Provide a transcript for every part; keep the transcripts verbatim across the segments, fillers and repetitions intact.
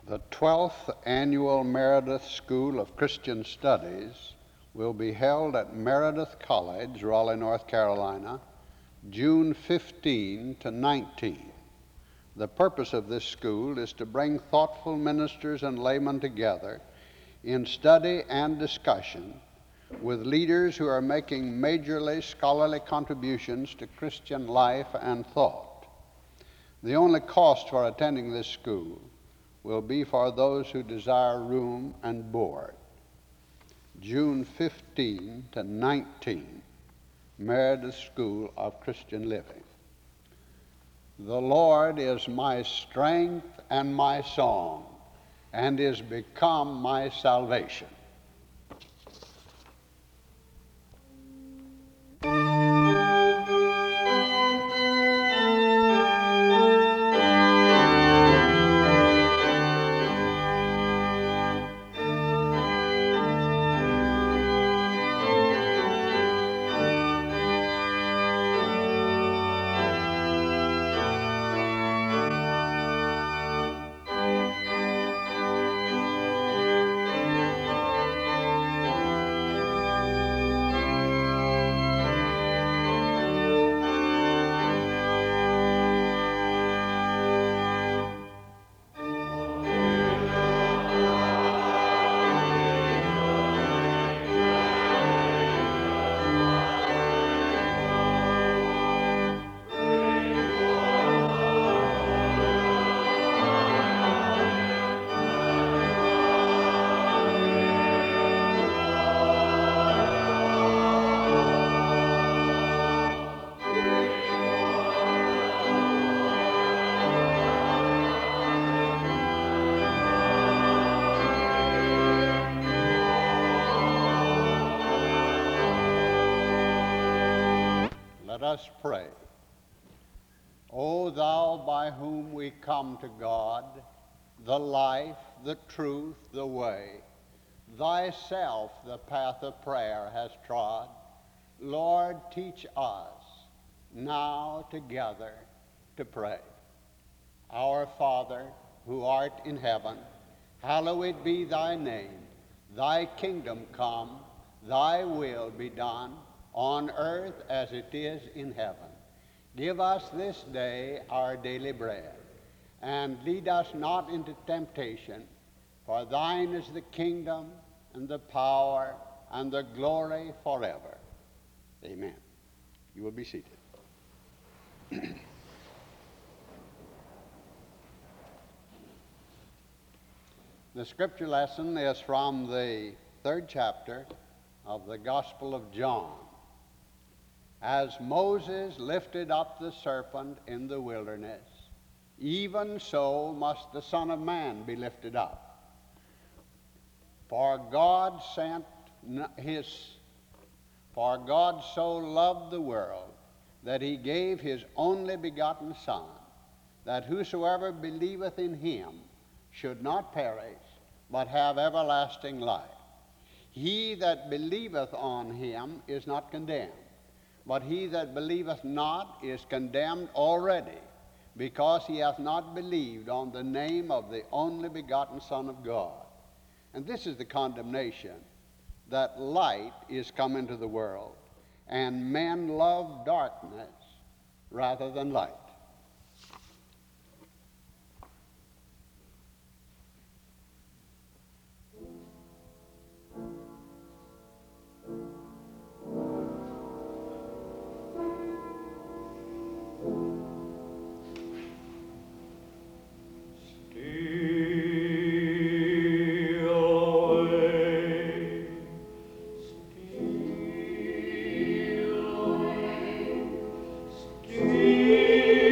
The twelfth Annual Meredith School of Christian Studies will be held at Meredith College, Raleigh, North Carolina, June fifteenth to nineteenth. The purpose of this school is to bring thoughtful ministers and laymen together in study and discussion with leaders who are making majorly scholarly contributions to Christian life and thought. The only cost for attending this school will be for those who desire room and board. June fifteenth to nineteenth, Meredith School of Christian Living. The Lord is my strength and my song, and is become my salvation. Let us pray. O thou by whom we come to God, the life, the truth, the way, thyself the path of prayer has trod. Lord, teach us now together to pray. Our Father, who art in heaven, hallowed be thy name. Thy kingdom come, thy will be done, on earth as it is in heaven. Give us this day our daily bread, and lead us not into temptation, for thine is the kingdom and the power and the glory forever. Amen. You will be seated. The scripture lesson is from the third chapter of the Gospel of John. As Moses lifted up the serpent in the wilderness, even so must the Son of Man be lifted up. For God sent his, for God so loved the world that he gave his only begotten Son, that whosoever believeth in him should not perish, but have everlasting life. He that believeth on him is not condemned, but he that believeth not is condemned already, because he hath not believed on the name of the only begotten Son of God. And this is the condemnation, that light is come into the world, and men love darkness rather than light. Steal away, steal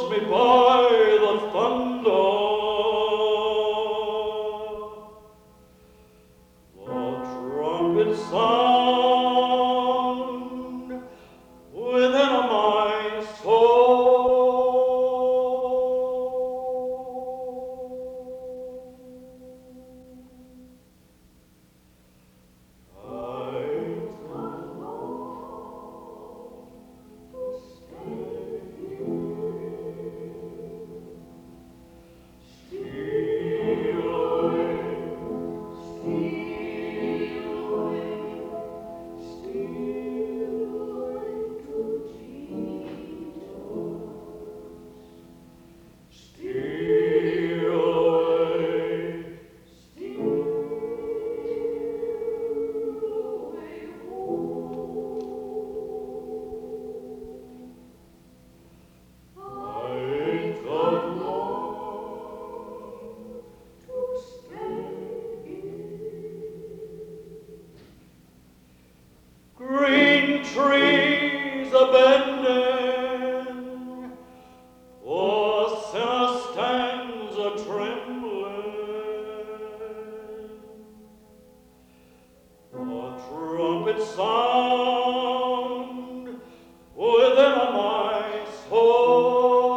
me by the thunder. The trumpet sound within my soul. I Green trees are bending, for sinner stands a trembling. The trumpet sound within my soul.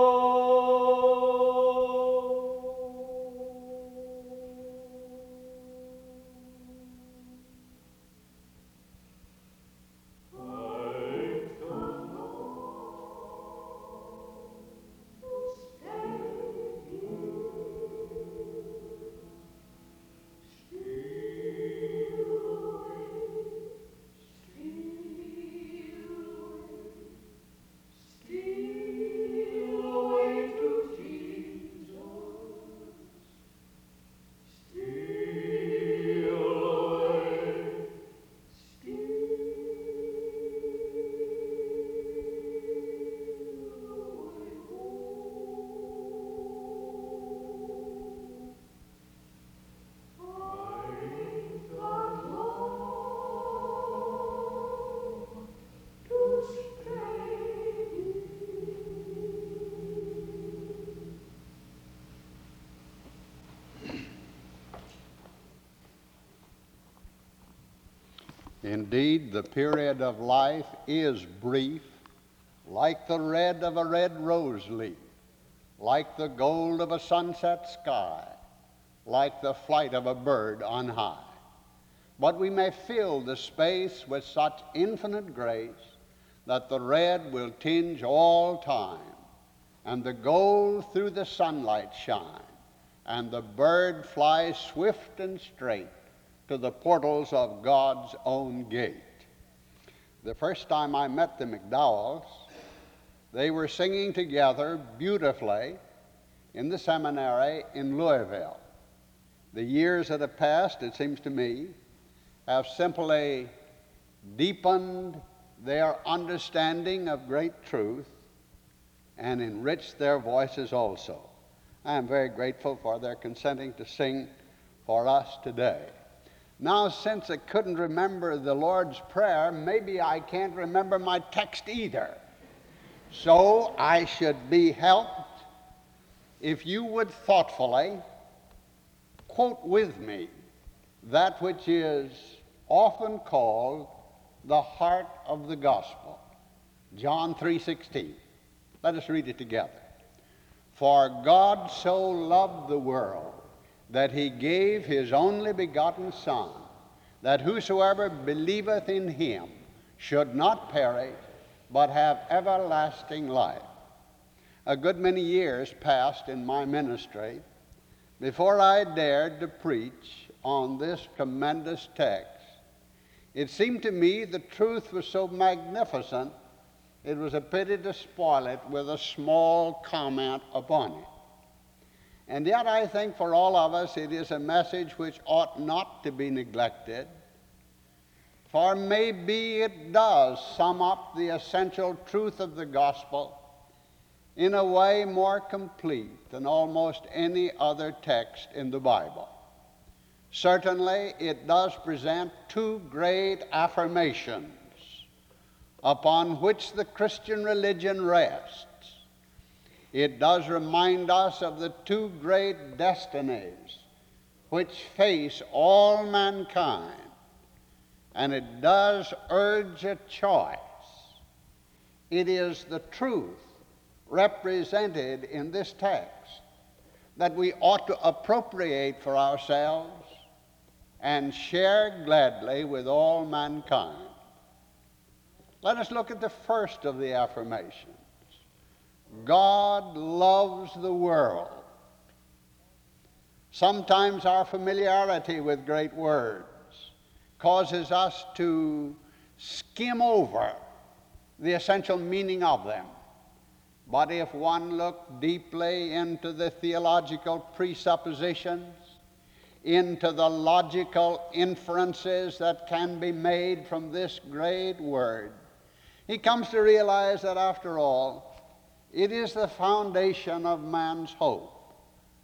Indeed, the period of life is brief, like the red of a red rose leaf, like the gold of a sunset sky, like the flight of a bird on high. But we may fill the space with such infinite grace that the red will tinge all time, and the gold through the sunlight shine, and the bird fly swift and straight to the portals of God's own gate. The first time I met the McDowells, they were singing together beautifully in the seminary in Louisville. The years that have passed, it seems to me, have simply deepened their understanding of great truth and enriched their voices also. I am very grateful for their consenting to sing for us today. Now, since I couldn't remember the Lord's Prayer, maybe I can't remember my text either. So I should be helped if you would thoughtfully quote with me that which is often called the heart of the gospel, John three sixteen. Let us read it together. For God so loved the world that he gave his only begotten Son, that whosoever believeth in him should not perish, but have everlasting life. A good many years passed in my ministry before I dared to preach on this tremendous text. It seemed to me the truth was so magnificent, it was a pity to spoil it with a small comment upon it. And yet I think for all of us it is a message which ought not to be neglected, for maybe it does sum up the essential truth of the gospel in a way more complete than almost any other text in the Bible. Certainly it does present two great affirmations upon which the Christian religion rests. it does remind us of the two great destinies which face all mankind, and it does urge a choice. It is the truth represented in this text that we ought to appropriate for ourselves and share gladly with all mankind. Let us look at the first of the affirmations. God loves the world. Sometimes our familiarity with great words causes us to skim over the essential meaning of them. But if one looked deeply into the theological presuppositions, into the logical inferences that can be made from this great word, he comes to realize that after all, it is the foundation of man's hope.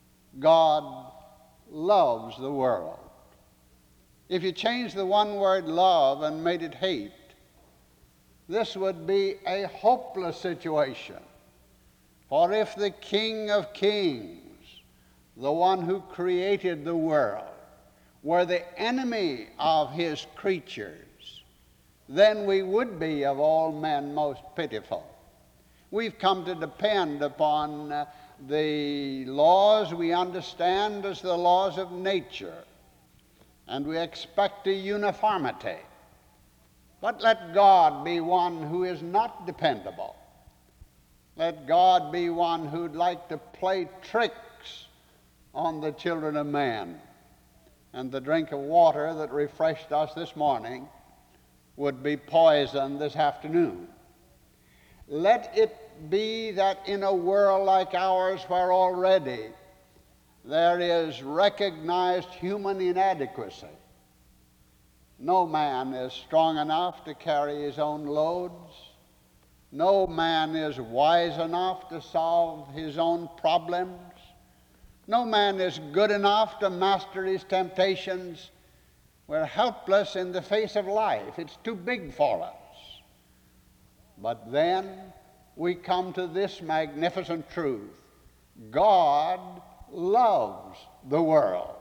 God loves the world. If you change the one word love and made it hate, this would be a hopeless situation. For if the King of Kings, the one who created the world, were the enemy of his creatures, then we would be of all men most pitiful. We've come to depend upon uh, the laws we understand as the laws of nature, and we expect a uniformity. But let God be one who is not dependable. Let God be one who'd like to play tricks on the children of man. And the drink of water that refreshed us this morning would be poison this afternoon. Let it be that in a world like ours, where already there is recognized human inadequacy, no man is strong enough to carry his own loads. No man is wise enough to solve his own problems. No man is good enough to master his temptations. We're helpless in the face of life. It's too big for us. But then we come to this magnificent truth. God loves the world.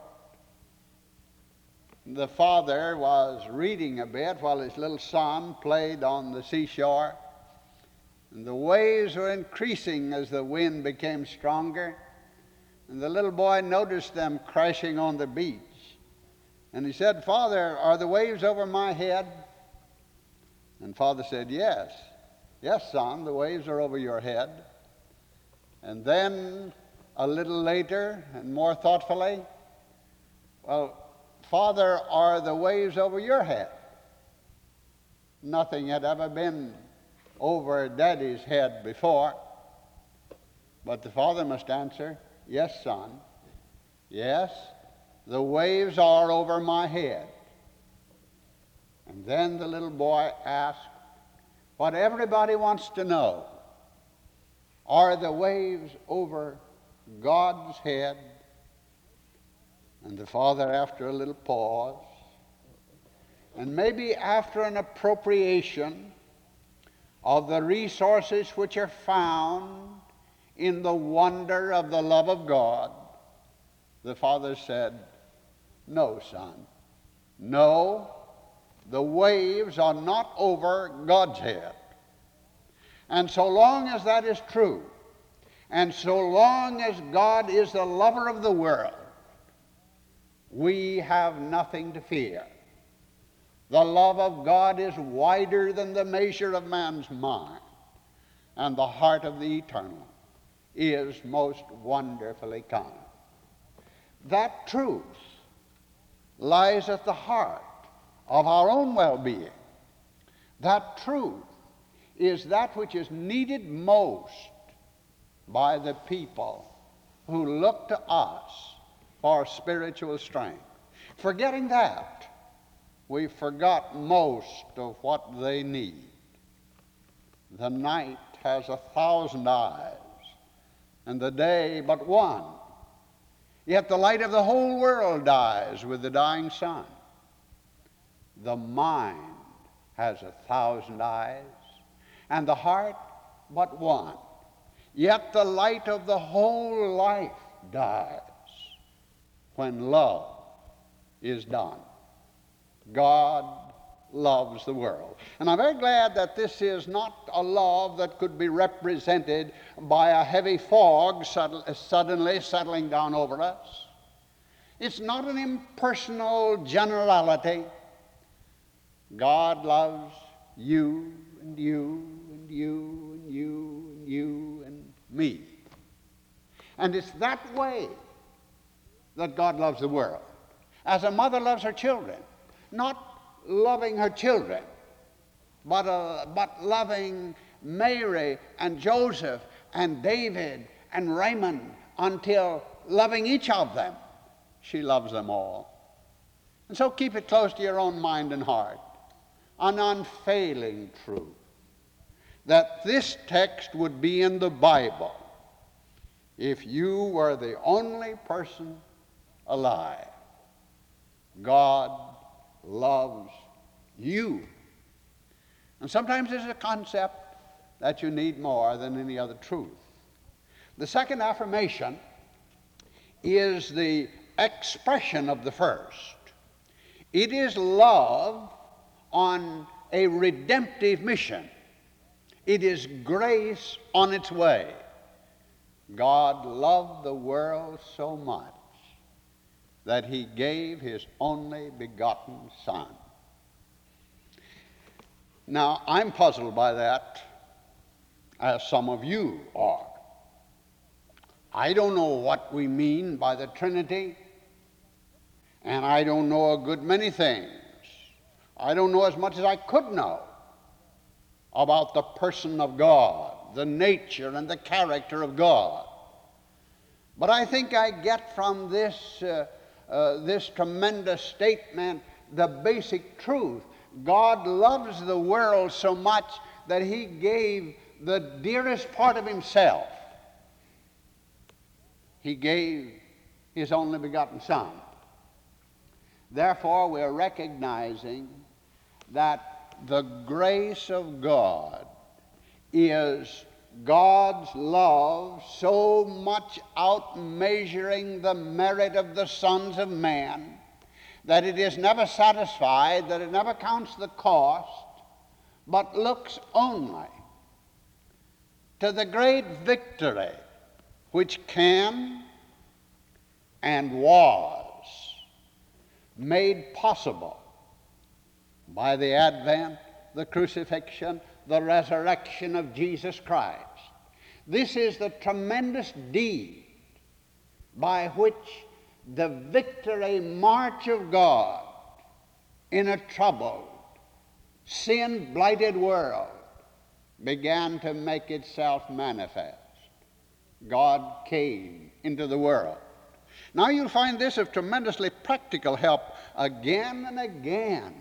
The father was reading a bit while his little son played on the seashore. And the waves were increasing as the wind became stronger. And the little boy noticed them crashing on the beach. And he said, "Father, are the waves over my head?" And father said, "Yes. Yes, son, the waves are over your head." And then a little later and more thoughtfully, "Well, Father, are the waves over your head?" Nothing had ever been over Daddy's head before. But the father must answer, "Yes, son. Yes, the waves are over my head." And then the little boy asked what everybody wants to know: are the waves over God's head? And the father, after a little pause, and maybe after an appropriation of the resources which are found in the wonder of the love of God, the father said, "No, son. No, the waves are not over God's head." And so long as that is true, and so long as God is the lover of the world, we have nothing to fear. The love of God is wider than the measure of man's mind, and the heart of the eternal is most wonderfully kind. That truth lies at the heart of our own well-being. That truth is that which is needed most by the people who look to us for spiritual strength. Forgetting that, we forgot most of what they need. The night has a thousand eyes, and the day but one. Yet the light of the whole world dies with the dying sun. The mind has a thousand eyes, and the heart but one. Yet the light of the whole life dies when love is done. God loves the world. And I'm very glad that this is not a love that could be represented by a heavy fog suddenly settling down over us. It's not an impersonal generality. God loves you and you and you and you and you and me. And it's that way that God loves the world. As a mother loves her children, not loving her children, but, uh, but loving Mary and Joseph and David and Raymond until loving each of them, she loves them all. And so keep it close to your own mind and heart, an unfailing truth, that this text would be in the Bible if you were the only person alive. God loves you. And sometimes it's a concept that you need more than any other truth. The second affirmation is the expression of the first. It is love on a redemptive mission. It is grace on its way. God loved the world so much that he gave his only begotten Son. Now, I'm puzzled by that, as some of you are. I don't know what we mean by the Trinity, and I don't know a good many things. I don't know as much as I could know about the person of God, the nature and the character of God. But I think I get from this, uh, uh, this tremendous statement the basic truth. God loves the world so much that he gave the dearest part of himself. He gave his only begotten Son. Therefore, we're recognizing that the grace of God is God's love so much outmeasuring the merit of the sons of man that it is never satisfied, that it never counts the cost, but looks only to the great victory which can and was made possible by the advent, the crucifixion, the resurrection of Jesus Christ. This is the tremendous deed by which the victory march of God in a troubled, sin-blighted world began to make itself manifest. God came into the world. Now you'll find this of tremendously practical help again and again.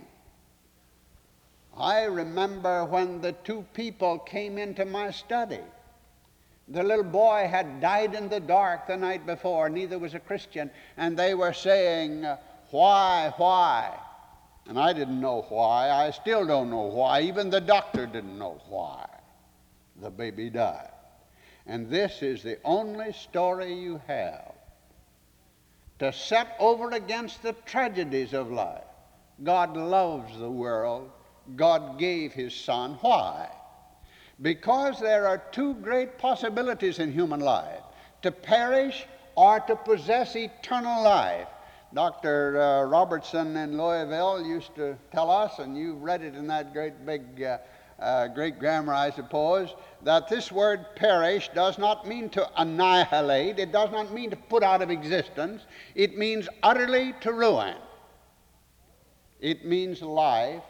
I remember when the two people came into my study. The little boy had died in the dark the night before. Neither was a Christian. And they were saying, why, why? And I didn't know why. I still don't know why. Even the doctor didn't know why the baby died. And this is the only story you have to set over against the tragedies of life. God loves the world. God gave his Son. Why? Because there are two great possibilities in human life, to perish or to possess eternal life. Doctor Uh, Robertson in Louisville used to tell us, and you've read it in that great big uh, uh, great grammar, I suppose, that this word perish does not mean to annihilate. It does not mean to put out of existence. It means utterly to ruin. It means life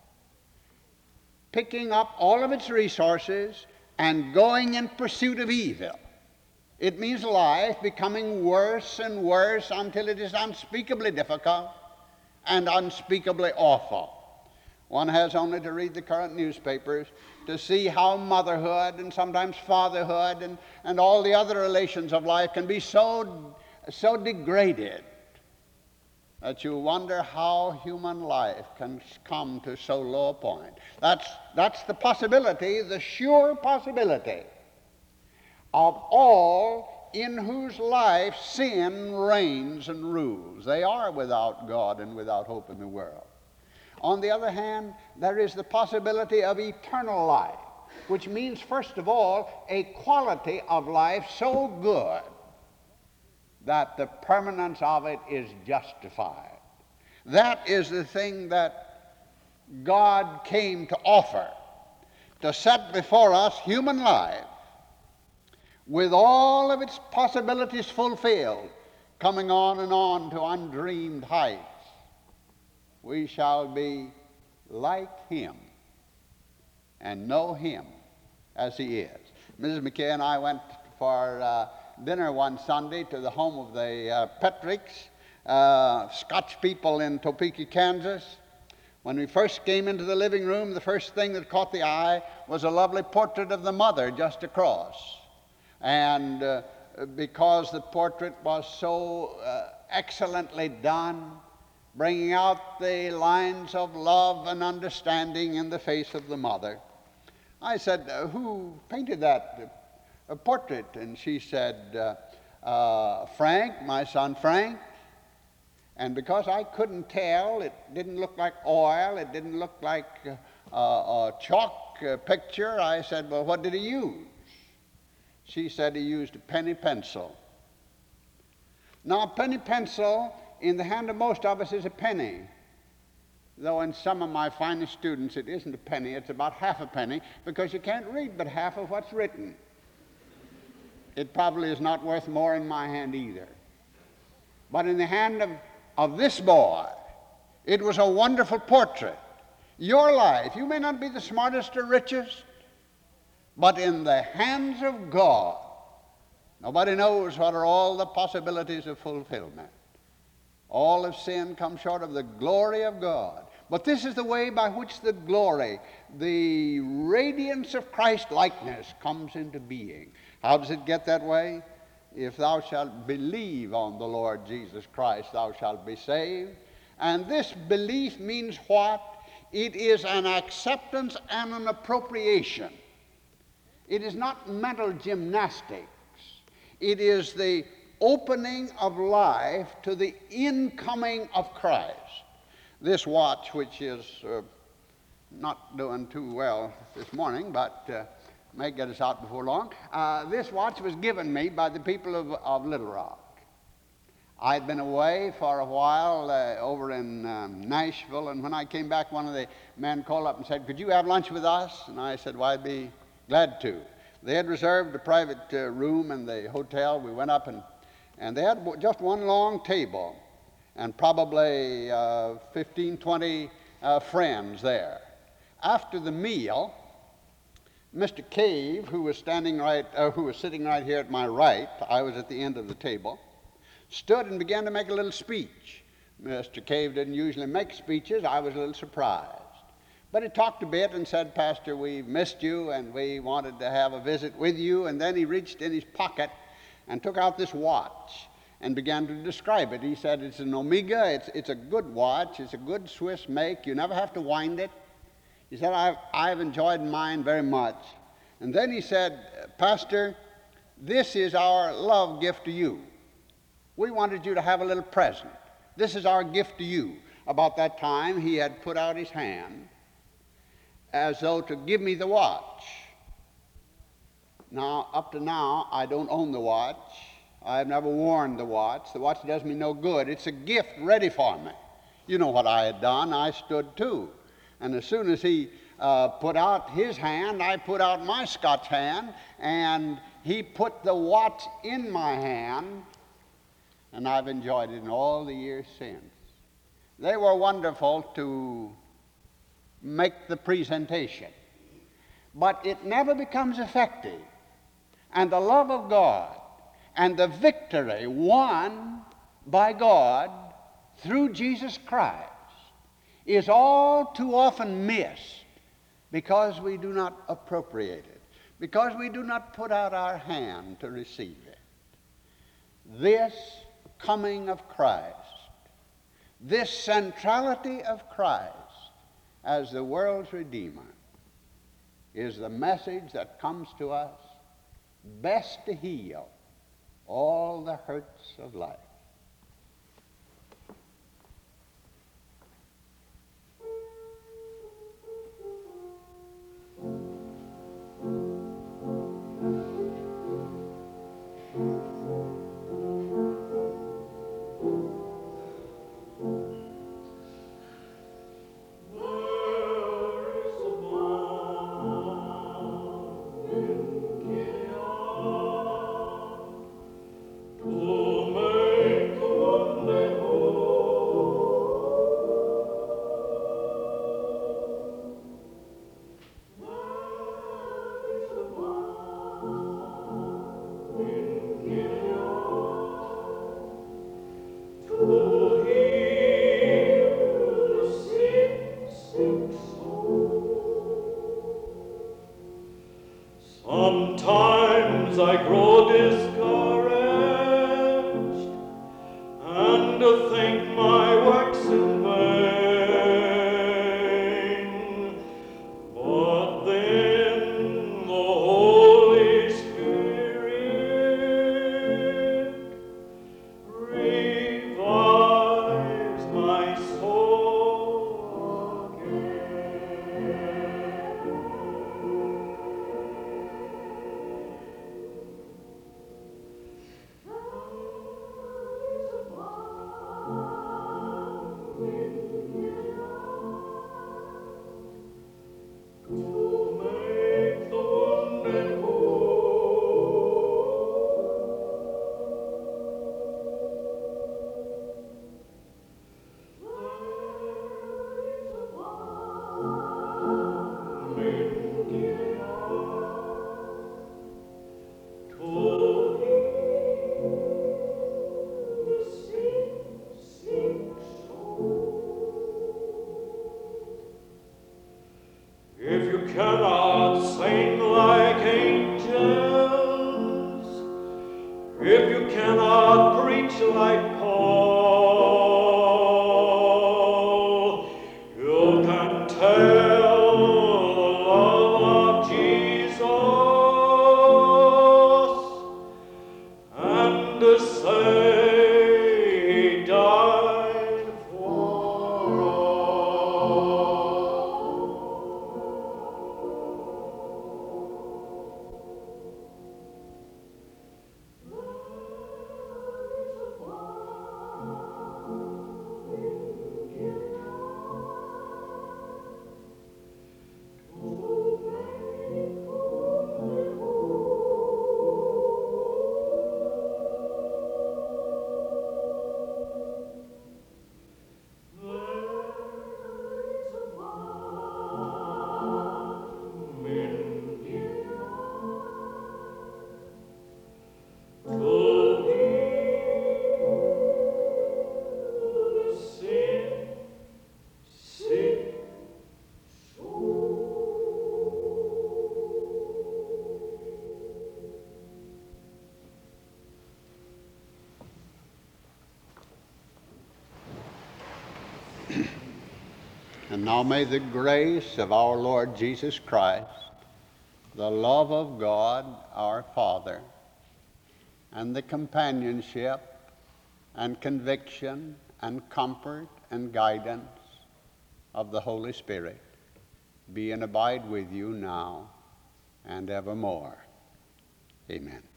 picking up all of its resources and going in pursuit of evil. It means life becoming worse and worse until it is unspeakably difficult and unspeakably awful. One has only to read the current newspapers to see how motherhood and sometimes fatherhood and, and all the other relations of life can be so, so degraded that you wonder how human life can come to so low a point. That's, that's the possibility, the sure possibility. of all in whose life sin reigns and rules. They are without God and without hope in the world. On the other hand, there is the possibility of eternal life, which means, first of all, a quality of life so good that the permanence of it is justified. That is the thing that God came to offer, to set before us human life with all of its possibilities fulfilled, coming on and on to undreamed heights. We shall be like him and know him as he is. Missus McKay and I went for uh, dinner one Sunday to the home of the uh, Petricks, uh, Scotch people in Topeka, Kansas. When we first came into the living room, the first thing that caught the eye was a lovely portrait of the mother just across. And uh, because the portrait was so uh, excellently done, bringing out the lines of love and understanding in the face of the mother, I said, uh, who painted that uh, portrait? And she said, uh, uh, Frank, my son Frank. And because I couldn't tell, it didn't look like oil, it didn't look like uh, a chalk uh, picture, I said, well, what did he use? She said he used a penny pencil. Now, a penny pencil in the hand of most of us is a penny, though in some of my finest students it isn't a penny, it's about half a penny, because you can't read but half of what's written. It probably is not worth more in my hand either. But in the hand of, of this boy, it was a wonderful portrait. Your life, you may not be the smartest or richest, but in the hands of God, nobody knows what are all the possibilities of fulfillment. All of sin comes short of the glory of God. But this is the way by which the glory, the radiance of Christ likeness comes into being. How does it get that way? If thou shalt believe on the Lord Jesus Christ, thou shalt be saved. And this belief means what? It is an acceptance and an appropriation. It is not mental gymnastics. It is the opening of life to the incoming of Christ. This watch, which is uh, not doing too well this morning, but uh, may get us out before long, uh, this watch was given me by the people of, of Little Rock. I'd been away for a while uh, over in um, Nashville, and when I came back, one of the men called up and said, could you have lunch with us? And I said, well, I'd be glad to. They had reserved a private uh, room in the hotel. We went up, and, and they had just one long table and probably uh, fifteen, twenty uh, friends there. After the meal, Mister Cave, who was standing right, uh, who was sitting right here at my right, I was at the end of the table, stood and began to make a little speech. Mister Cave didn't usually make speeches. I was a little surprised. But he talked a bit and said, Pastor, we missed you and we wanted to have a visit with you. And then he reached in his pocket and took out this watch and began to describe it. He said, it's an Omega, it's, it's a good watch, it's a good Swiss make, you never have to wind it. He said, I've, I've enjoyed mine very much. And then he said, Pastor, this is our love gift to you. We wanted you to have a little present. This is our gift to you. About that time, he had put out his hand as though to give me the watch. Now, up to now, I don't own the watch. I've never worn the watch. The watch does me no good. It's a gift ready for me. You know what I had done. I stood too. And as soon as he uh, put out his hand, I put out my Scotch hand, and he put the watch in my hand, and I've enjoyed it in all the years since. They were wonderful to make the presentation, but it never becomes effective. And the love of God and the victory won by God through Jesus Christ is all too often missed because we do not appropriate it, because we do not put out our hand to receive it. This coming of Christ, this centrality of Christ as the world's Redeemer, is the message that comes to us best to heal all the hurts of life. Sometimes I grow discouraged and think my work's in vain, but then the Holy Spirit revives my soul again. If you cannot sing like angels, if you cannot preach like Paul, you can tell the love of Jesus and say he died for And now may the grace of our Lord Jesus Christ, the love of God our Father, and the companionship and conviction and comfort and guidance of the Holy Spirit be and abide with you now and evermore. Amen.